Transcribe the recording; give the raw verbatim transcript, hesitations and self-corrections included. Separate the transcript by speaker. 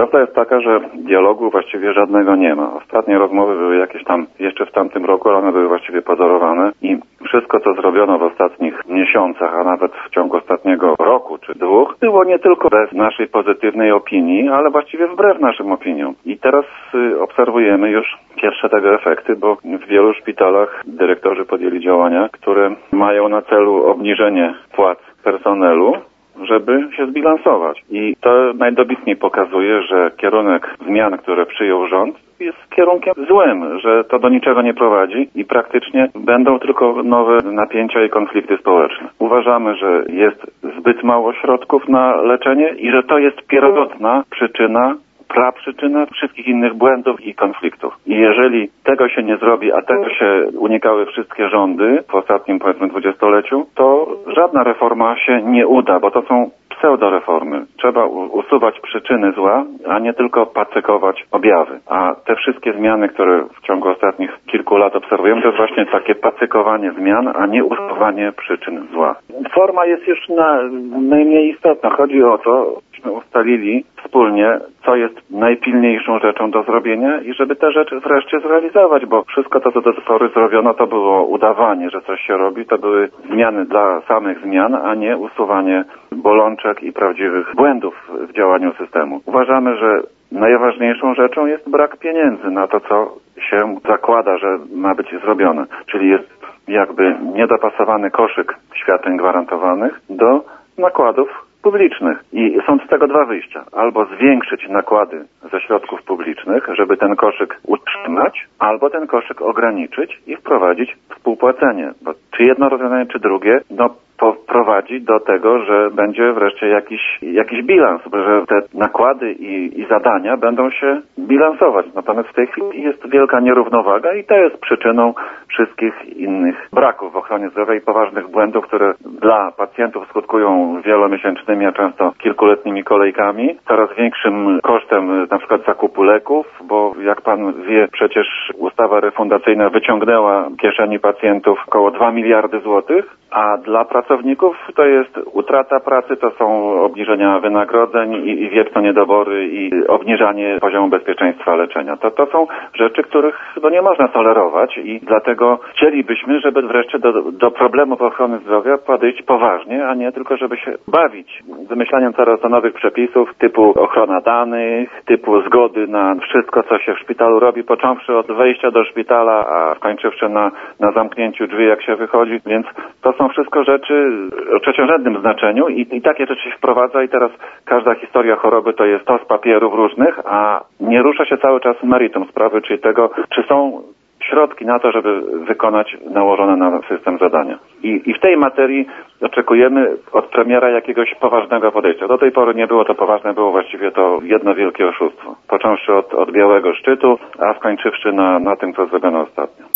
Speaker 1: Prawda jest taka, że dialogu właściwie żadnego nie ma. Ostatnie rozmowy były jakieś tam jeszcze w tamtym roku, ale one były właściwie pozorowane i wszystko, co zrobiono w ostatnich miesiącach, a nawet w ciągu ostatniego roku czy dwóch, było nie tylko bez naszej pozytywnej opinii, ale właściwie wbrew naszym opiniom. I teraz y, obserwujemy już pierwsze tego efekty, bo w wielu szpitalach dyrektorzy podjęli działania, które mają na celu obniżenie płac personelu, żeby się zbilansować. I to najdobitniej pokazuje, że kierunek zmian, które przyjął rząd, jest kierunkiem złym, że to do niczego nie prowadzi i praktycznie będą tylko nowe napięcia i konflikty społeczne. Uważamy, że jest zbyt mało środków na leczenie i że to jest pierwotna przyczyna, praprzyczyna wszystkich innych błędów i konfliktów. I jeżeli tego się nie zrobi, a tego się unikały wszystkie rządy w ostatnim, powiedzmy, dwudziestoleciu, to żadna reforma się nie uda, bo to są pseudoreformy. Trzeba usuwać przyczyny zła, a nie tylko pacykować objawy. A te wszystkie zmiany, które w ciągu ostatnich kilku lat obserwujemy, to jest właśnie takie pacykowanie zmian, a nie usuwanie przyczyn zła. Forma jest już na, najmniej istotna. Chodzi o to, żebyśmy ustalili wspólnie, co jest najpilniejszą rzeczą do zrobienia i żeby te rzeczy wreszcie zrealizować, bo wszystko to, co do tej pory zrobiono, to było udawanie, że coś się robi, to były zmiany dla samych zmian, a nie usuwanie bolączek i prawdziwych błędów w działaniu systemu. Uważamy, że najważniejszą rzeczą jest brak pieniędzy na to, co się zakłada, że ma być zrobione, czyli jest jakby niedopasowany koszyk świadczeń gwarantowanych do nakładów publicznych. I są z tego dwa wyjścia. Albo zwiększyć nakłady ze środków publicznych, żeby ten koszyk utrzymać, albo ten koszyk ograniczyć i wprowadzić współpłacenie. Bo czy jedno rozwiązanie, czy drugie, no prowadzi do tego, że będzie wreszcie jakiś, jakiś bilans, że te nakłady i, i zadania będą się bilansować. Natomiast w tej chwili jest wielka nierównowaga i to jest przyczyną wszystkich innych braków w ochronie zdrowia i poważnych błędów, które dla pacjentów skutkują wielomiesięcznymi, a często kilkuletnimi kolejkami, coraz większym kosztem na przykład zakupu leków, bo jak pan wie, przecież ustawa refundacyjna wyciągnęła kieszeni pacjentów około dwa miliardy złotych, a dla pracowników to jest utrata pracy, to są obniżenia wynagrodzeń i, i wieczne niedobory i obniżanie poziomu bezpieczeństwa leczenia. To, to są rzeczy, których no, nie można tolerować i dlatego chcielibyśmy, żeby wreszcie do, do problemów ochrony zdrowia podejść poważnie, a nie tylko, żeby się bawić wymyślaniem coraz to nowych przepisów typu ochrona danych, typu zgody na wszystko, co się w szpitalu robi, począwszy od wejścia do szpitala, a skończywszy na, na zamknięciu drzwi, jak się wychodzi, więc to są wszystko rzeczy o trzeciorzędnym znaczeniu i, i takie rzeczy się wprowadza i teraz każda historia choroby to jest to z papierów różnych, a nie rusza się cały czas meritum sprawy, czyli tego, czy są środki na to, żeby wykonać nałożone na system zadania. I, i w tej materii oczekujemy od premiera jakiegoś poważnego podejścia. Do tej pory nie było to poważne, było właściwie to jedno wielkie oszustwo. Począwszy od, od Białego Szczytu, a skończywszy na, na tym, co zrobiono ostatnio.